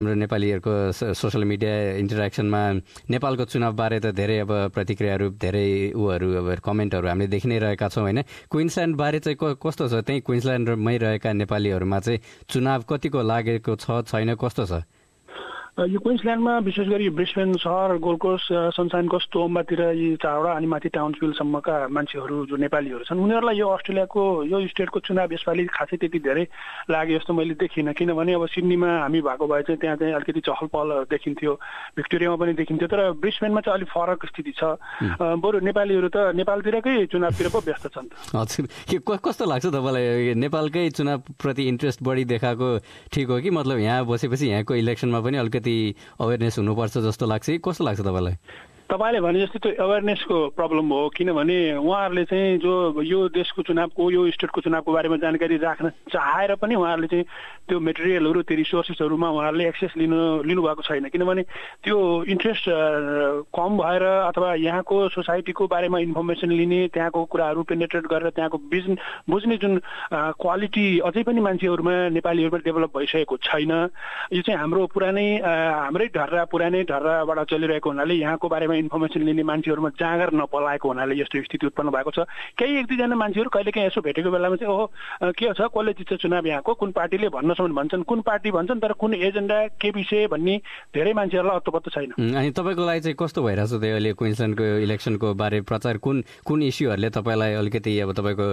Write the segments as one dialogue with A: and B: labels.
A: हाम्रो नेपालीहरूको social media इन्टरेक्सनमा नेपालको चुनावबारे त धेरै अब प्रतिक्रियाहरू धेरै अब कमेन्टहरू हामीले देखि नै रहेका छौँ होइन। क्विन्सल्यान्डबारे चाहिँ कस्तो छ? त्यही क्विन्सल्यान्डमै रहेका नेपालीहरूमा चाहिँ चुनाव कतिको लागेको छ छैन, कस्तो छ?
B: यो क्विन्सल्यान्डमा विशेष गरी ब्रिस्बेन सहर, गोल्ड कोस्ट, सनसाइन कोस्ट, तोम्बातिर यी चारवटा अनि माथि टाउन्सभिलसम्मका मान्छेहरू जो नेपालीहरू छन् उनीहरूलाई यो अस्ट्रेलियाको यो स्टेटको चुनाव यसपालि खासै त्यति धेरै लाग्यो जस्तो मैले देखिनँ। किनभने अब सिडनीमा हामी भएको भए चाहिँ त्यहाँ चाहिँ अलिकति चहल पहल देखिन्थ्यो, भिक्टोरियामा पनि देखिन्थ्यो, तर ब्रिस्बेनमा चाहिँ अलिक फरक स्थिति छ। बरु नेपालीहरू त नेपालतिरकै चुनावतिर पो व्यस्त छन्।
A: हजुर, के कस्तो लाग्छ तपाईँलाई? नेपालकै चुनावप्रति इन्ट्रेस्ट बढी देखाएको ठिक हो कि मतलब यहाँ बसेपछि यहाँको इलेक्सनमा पनि अलिकति अवेरनेस हुनुपर्छ जस्तो लाग्छ? कस्तो लाग्छ तपाईँलाई?
B: तपाईँले भने जस्तै त्यो अवेरनेसको प्रब्लम हो। किनभने उहाँहरूले चाहिँ जो यो देशको चुनावको, यो स्टेटको चुनावको बारेमा जानकारी राख्न चाहेर पनि उहाँहरूले चाहिँ त्यो मेटेरियलहरू, त्यो रिसोर्सेसहरूमा उहाँहरूले एक्सेस लिनुभएको छैन। किनभने त्यो इन्ट्रेस्ट कम भएर अथवा यहाँको सोसाइटीको बारेमा इन्फर्मेसन लिने, त्यहाँको कुराहरू पेनिट्रेट गरेर त्यहाँको बुझ्ने जुन क्वालिटी अझै पनि मान्छेहरूमा, नेपालीहरूमा डेभलप भइसकेको छैन। यो चाहिँ हाम्रै पुरानै ढर्राबाट चलिरहेको हुनाले यहाँको बारेमा इन्फर्मेसन लिने मान्छेहरूमा जाँगर नपलाएको हुनाले यस्तो स्थिति उत्पन्न भएको छ। केही एक दुईजना मान्छेहरू कहिलेकाहीँ यसो भेटेको बेलामा चाहिँ ओहो के छ, कसले जित्छ चुनाव यहाँको, कुन पार्टीले भन्नसम्म भन्छन्, कुन पार्टी भन्छन्, तर कुन एजेन्डा के विषय भन्ने धेरै मान्छेहरूलाई अत्तो छैन।
A: अनि तपाईँको लागि चाहिँ कस्तो भइरहेछ त अहिले क्विन्सल्यान्डको इलेक्सनको बारे प्रचार? कुन इस्युहरूले तपाईँलाई अलिकति अब तपाईँको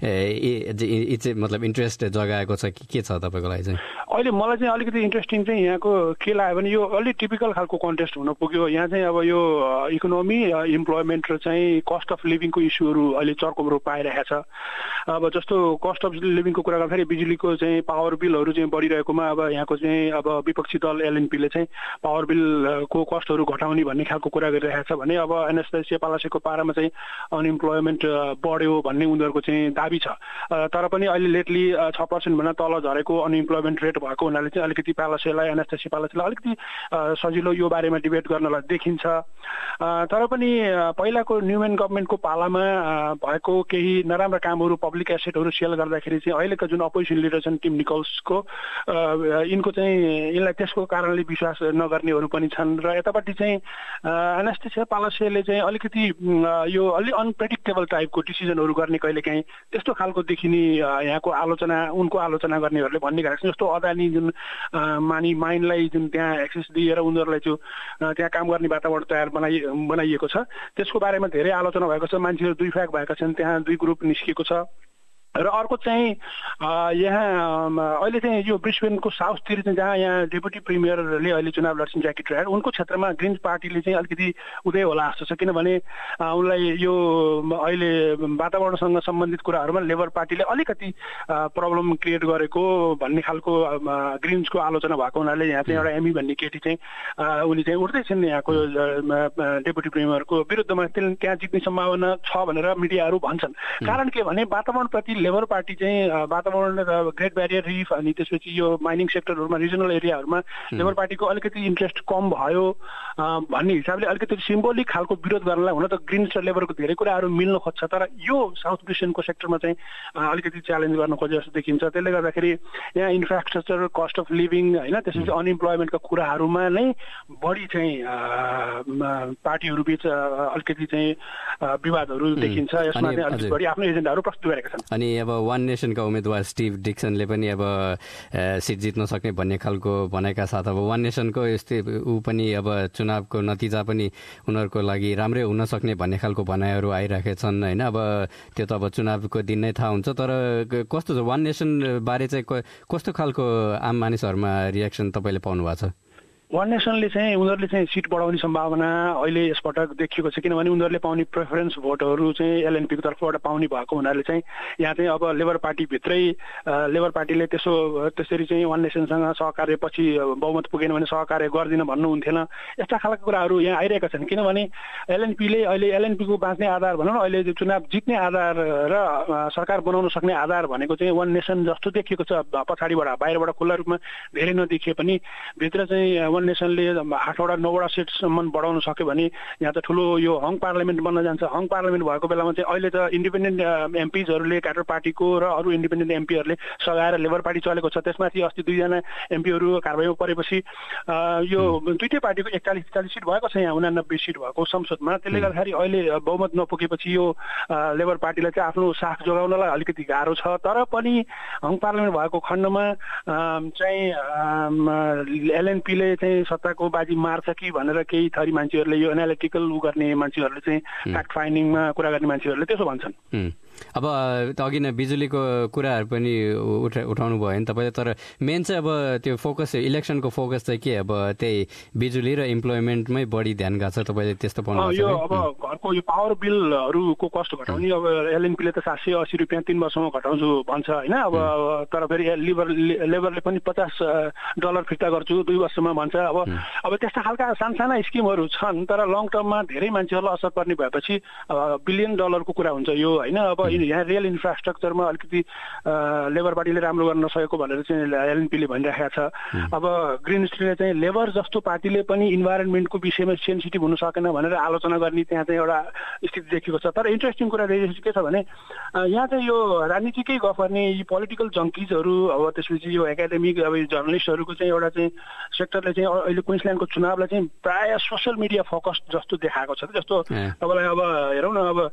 A: मतलब इन्ट्रेस्ट जगाएको छ कि के छ तपाईँको लागि चाहिँ?
B: अहिले मलाई चाहिँ अलिकति इन्ट्रेस्टिङ चाहिँ यहाँको के लाग्यो भने यो अलि टिपिकल खालको कन्टेस्ट हुन पुग्यो। यहाँ चाहिँ अब यो इकोनोमी, इम्प्लोइमेन्ट र चाहिँ कस्ट अफ लिभिङको इस्युहरू अहिले चर्को रूप पाइरहेको छ। अब जस्तो कस्ट अफ लिभिङको कुरा गर्दाखेरि बिजुलीको चाहिँ पावर बिलहरू चाहिँ बढिरहेकोमा अब यहाँको चाहिँ अब विपक्षी दल एलएनपीले चाहिँ पावर बिलको कस्टहरू घटाउने भन्ने खालको कुरा गरिरहेको छ भने अब एनास्टेसिया पालासेको पारामा चाहिँ अनइम्प्लोइमेन्ट बढ्यो भन्ने उनीहरूको चाहिँ दाबी छ। तर पनि अहिले लेटली 6% भन्दा तल झरेको अनइम्प्लोइमेन्ट रेट भएको हुनाले चाहिँ अलिकति एनास्टेसिया पालासेलाई अलिकति सजिलो यो बारेमा डिबेट गर्नलाई देखिन्छ। तर पनि पहिलाको न्युमेन गभर्मेन्टको पालामा भएको केही नराम्रा कामहरू, पब्लिक एसेटहरू सेल गर्दाखेरि चाहिँ अहिलेका जुन अपोजिसन लिडर छन् टिम निकोल्सको, यिनलाई त्यसको कारणले विश्वास नगर्नेहरू पनि छन्। र यतापट्टि चाहिँ एनास्टेसिया पालासेले चाहिँ अलिकति यो अलि अनप्रेडिक्टेबल टाइपको डिसिजनहरू गर्ने कहिलेकाहीँ त्यस्तो खालको देखिने यहाँको उनको आलोचना गर्नेहरूले भन्ने गरेको छ। जस्तो अदानी जुन माइन्डलाई जुन त्यहाँ एक्सेस दिएर उनीहरूलाई जो त्यहाँ काम गर्ने वातावरण तयार बनाइएको छ त्यसको बारेमा धेरै आलोचना भएको छ। मान्छेहरू दुई भाग भएका छन्, त्यहाँ दुई ग्रुप निस्किएको छ। र अर्को चाहिँ यहाँ अहिले चाहिँ यो ब्रिस्बेनको साउथतिर चाहिँ जहाँ यहाँ डेपुटी प्रिमियरले अहिले चुनाव लड्छन् ज्याकी ट्रायर, उनको क्षेत्रमा ग्रिन्स पार्टीले चाहिँ अलिकति उदय होला जस्तो छ। किनभने उनलाई यो अहिले वातावरणसँग सम्बन्धित कुराहरूमा लेबर पार्टीले अलिकति प्रब्लम क्रिएट गरेको भन्ने खालको ग्रिन्सको आलोचना भएको हुनाले यहाँ चाहिँ एउटा एमी भन्ने केटी चाहिँ उनी चाहिँ उठ्दैछन् यहाँको डेपुटी प्रिमियरको विरुद्धमा। त्यहाँ जित्ने सम्भावना छ भनेर मिडियाहरू भन्छन्। कारण के भने वातावरणप्रति लेबर पार्टी चाहिँ वातावरण ग्रेट ब्यारियर रिफ अनि त्यसपछि यो माइनिङ सेक्टरहरूमा रिजनल एरियाहरूमा लेबर पार्टीको अलिकति इन्ट्रेस्ट कम भयो भन्ने हिसाबले अलिकति सिम्बोलिक खालको विरोध गर्नलाई हुन त ग्रिन्स र लेबरको धेरै कुराहरू मिल्न खोज्छ, तर यो साउथ ब्रिस्बेनको सेक्टरमा चाहिँ अलिकति च्यालेन्ज गर्न खोजे जस्तो देखिन्छ। त्यसले गर्दाखेरि यहाँ इन्फ्रास्ट्रक्चर, कस्ट अफ लिभिङ होइन, त्यसपछि अनइम्प्लोइमेन्टका कुराहरूमा नै बढी चाहिँ पार्टीहरू बीच अलिकति चाहिँ विवादहरू देखिन्छ। यसमा चाहिँ अलिकति बढी आफ्नो एजेन्डाहरू प्रस्तुत गरेका छन्।
A: अनि अब वान नेसनका उम्मेदवार स्टिभ डिक्सनले पनि अब सिट जित्न सक्ने भन्ने खालको भनेका साथ अब वान नेसनको यस्तै ऊ पनि अब चुनावको नतिजा पनि उनीहरूको लागि राम्रै हुन सक्ने भन्ने खालको भनाइहरू आइरहेका छन् होइन। अब त्यो त अब चुनावको दिन नै थाहा हुन्छ। तर कस्तो छ वान नेसन बारे चाहिँ कस्तो खालको आम मानिसहरूमा रियाक्सन तपाईँले पाउनु भएको छ?
B: वान नेसनले चाहिँ उनीहरूले चाहिँ सिट बढाउने सम्भावना अहिले यसपटक देखिएको छ। किनभने उनीहरूले पाउने प्रेफरेन्स भोटहरू चाहिँ एलएनपीको तर्फबाट पाउने भएको हुनाले चाहिँ यहाँ चाहिँ अब लेबर पार्टीभित्रै लेबर पार्टीले त्यसरी चाहिँ वान नेसनसँग सहकार्य पछि बहुमत पुगेन भने सहकार्य गर्दिन भन्नुहुन्थेन। यस्ता खालका कुराहरू यहाँ आइरहेका छन्। किनभने एलएनपीको बाँच्ने आधार भनौँ न, अहिले चुनाव जित्ने आधार र सरकार बनाउन सक्ने आधार भनेको चाहिँ वान नेसन जस्तो देखिएको छ। पछाडिबाट बाहिरबाट खुल्ला रूपमा धेरै नदेखिए पनि भित्र चाहिँ वन नेसनले 8वटा 9वटा सिटसम्म बढाउन सक्यो भने यहाँ त ठुलो यो हङ पार्लियामेन्ट बन्न जान्छ। हङ पार्लियामेन्ट भएको बेलामा चाहिँ अहिले त इन्डिपेन्डेन्ट एमपीजहरूले क्याडर पार्टीको र अरू इन्डिपेन्डेन्ट एमपीहरूले सघाएर लेबर पार्टी चलेको छ। त्यसमाथि अस्ति 2जना एमपीहरू कारबाहीमा परेपछि यो दुईटै पार्टीको 41-43 सिट भएको छ, यहाँ 89 सिट भएको संसदमा। त्यसले गर्दाखेरि अहिले बहुमत नपुगेपछि यो लेबर पार्टीलाई चाहिँ आफ्नो साख जोगाउनलाई अलिकति गाह्रो छ। तर पनि हङ पार्लियामेन्ट भएको खण्डमा चाहिँ एलएनपीले चाहिँ सत्ताको बाजी मार्छ कि भनेर केही थरी मान्छेहरूले, यो एनालिटिकल गर्ने मान्छेहरूले चाहिँ फ्याक्ट फाइन्डिङमा कुरा गर्ने मान्छेहरूले त्यसो भन्छन्।
A: अब अघि नै बिजुलीको कुराहरू पनि उठाउनु भयो नि तपाईँले, तर मेन चाहिँ अब त्यो फोकस इलेक्सनको फोकस चाहिँ के अब त्यही बिजुली र इम्प्लोइमेन्टमै बढी ध्यान गएको छ तपाईँले त्यस्तो पाउनु?
B: यो अब घरको यो पावर बिलहरूको कस्ट घटाउने, अब एलएनपीले त 780 रुपियाँ 3 वर्षमा घटाउँछु भन्छ होइन। अब तर फेरि लेबरले पनि $50 फिर्ता गर्छु 2 वर्षमा भन्छ। अब त्यस्ता खालका सानसाना स्किमहरू छन्, तर लङ टर्ममा धेरै मान्छेहरूलाई असर पर्ने भएपछि $1 बिलियन को कुरा हुन्छ यो होइन। अब यहाँ रियल इन्फ्रास्ट्रक्चरमा अलिकति लेबर पार्टीले राम्रो गर्न नसकेको भनेर चाहिँ एलएनपीले भनिरहेको छ। अब ग्रिन स्टिलले चाहिँ लेबर जस्तो पार्टीले पनि इन्भाइरोन्मेन्टको विषयमा सेन्सिटिभ हुन सकेन भनेर आलोचना गर्ने त्यहाँ चाहिँ एउटा स्थिति देखिएको छ। तर इन्ट्रेस्टिङ कुरा के छ भने यहाँ चाहिँ यो राजनीतिकै गफ गर्ने यी पोलिटिकल जङ्किजहरू, अब त्यसपछि यो एकाडेमिक अब जर्नलिस्टहरूको चाहिँ एउटा चाहिँ सेक्टरले चाहिँ अहिले क्विन्सल्यान्डको चुनावलाई चाहिँ प्रायः सोसियल मिडिया फोकस्ड जस्तो देखाएको छ। जस्तो तपाईँलाई अब हेरौँ न, अब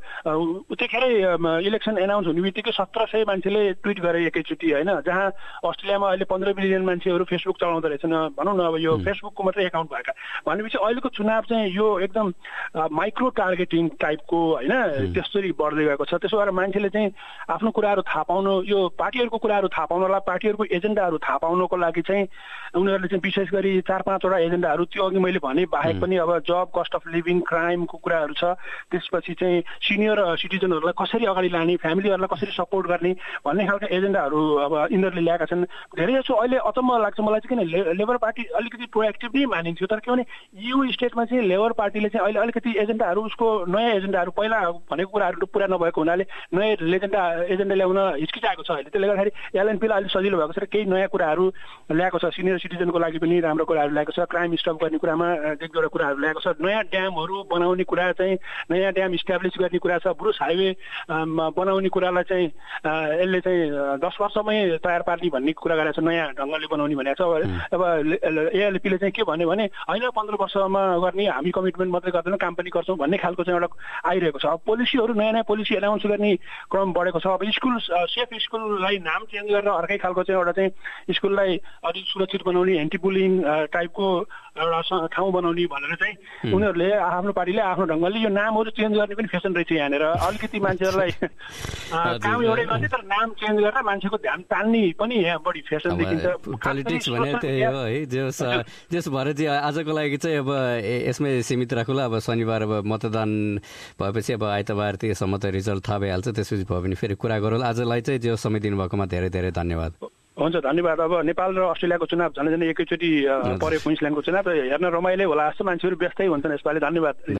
B: त्यतिखेरै इलेक्सन एनाउन्स हुने बित्तिकै 1700 मान्छेले ट्विट गरे एकैचोटि होइन, जहाँ अस्ट्रेलियामा अहिले 15 मिलियन मान्छेहरू फेसबुक चलाउँदो रहेछन् भनौँ न। अब यो फेसबुकको मात्रै एकाउन्ट भएका भनेपछि अहिलेको चुनाव चाहिँ यो एकदम माइक्रो टार्गेटिङ टाइपको होइन, त्यसरी बढ्दै गएको छ। त्यसो भएर मान्छेले चाहिँ आफ्नो कुराहरू थाहा पाउनु, यो पार्टीहरूको कुराहरू थाहा पाउनलाई, पार्टीहरूको एजेन्डाहरू थाहा पाउनको लागि चाहिँ उनीहरूले चाहिँ विशेष गरी 4-5वटा एजेन्डाहरू, त्यो अघि मैले भने बाहेक पनि अब जब, कस्ट अफ लिभिङ, क्राइमको कुराहरू छ। त्यसपछि चाहिँ सिनियर सिटिजनहरूलाई कसरी अगाडि लाने, फ्यामिलीहरूलाई कसरी सपोर्ट गर्ने भन्ने खालका एजेन्डाहरू अब यिनीहरूले ल्याएका छन्। धेरै जसो अहिले अचम्म लाग्छ मलाई चाहिँ, किन लेबर पार्टी अलिकति प्रोएक्टिभ नै मानिन्थ्यो, तर के भने यु स्टेटमा चाहिँ लेबर पार्टीले चाहिँ अहिले अलिकति एजेन्डाहरू, उसको नयाँ एजेन्डाहरू पहिला भनेको कुराहरू पुरा नभएको हुनाले नयाँ एजेन्डा ल्याउन हिचकिचाएको छ अहिले। त्यसले गर्दाखेरि एलएनपीलाई अलिक सजिलो भएको छ र केही नयाँ कुराहरू ल्याएको छ। सिनियर सिटिजनको लागि पनि राम्रो कुराहरू ल्याएको छ, क्राइम स्टप गर्ने कुरामा एक दुईवटा कुराहरू ल्याएको छ, नयाँ ड्यामहरू बनाउने कुरा चाहिँ, नयाँ ड्याम इस्टाब्लिस गर्ने कुरा छ, ब्रुस हाइवे बनाउने कुरालाई चाहिँ यसले चाहिँ 10 वर्षमै तयार पार्ने भन्ने कुरा गरेको छ, नयाँ ढङ्गले बनाउने भनेको छ। अब एएलपीले चाहिँ के भन्यो भने होइन 15 वर्षमा गर्ने, हामी कमिटमेन्ट मात्रै गर्दैनौँ, काम पनि गर्छौँ भन्ने खालको चाहिँ एउटा आइरहेको छ। अब पोलिसीहरू नयाँ नयाँ पोलिसी एनाउन्स गर्ने क्रम बढेको छ। अब स्कुल, सेफ स्कुललाई नाम चेन्ज गरेर अर्कै खालको चाहिँ एउटा चाहिँ स्कुललाई अलिक सुरक्षित बनाउने, एन्टी बुलिङ टाइपको एउटा ठाउँ बनाउने भनेर चाहिँ उनीहरूले आफ्नो पार्टीले आफ्नो ढङ्गले यो नामहरू चेन्ज गर्ने पनि फेसन रहेछ यहाँनिर। अलिकति मान्छेहरूलाई काम एउटै गर्ने तर नाम चेन्ज गरेर मान्छेको ध्यान तान्ने पनि यहाँ बढी फेसन देखिन्छ।
A: पोलिटिक्स भने त्यही हो है। जस भएर चाहिँ आजको लागि चाहिँ अब यसमै सीमित राखौँला। अब शनिबार अब मतदान भएपछि अब आइतबार त्यसम्म त रिजल्ट थाहा भइहाल्छ, त्यसपछि भयो भने फेरि कुरा गरौँ। आजलाई चाहिँ जो समय दिनुभएकोमा धेरै धेरै धन्यवाद।
B: हुन्छ, धन्यवाद। अब नेपाल र अस्ट्रेलियाको चुनाव झन् एकैचोटि पऱ्यो, क्विन्सल्यान्डको चुनाव हेर्न रमाइलो होला जस्तो, मान्छेहरू व्यस्तै हुन्छन् यसपालि। धन्यवाद।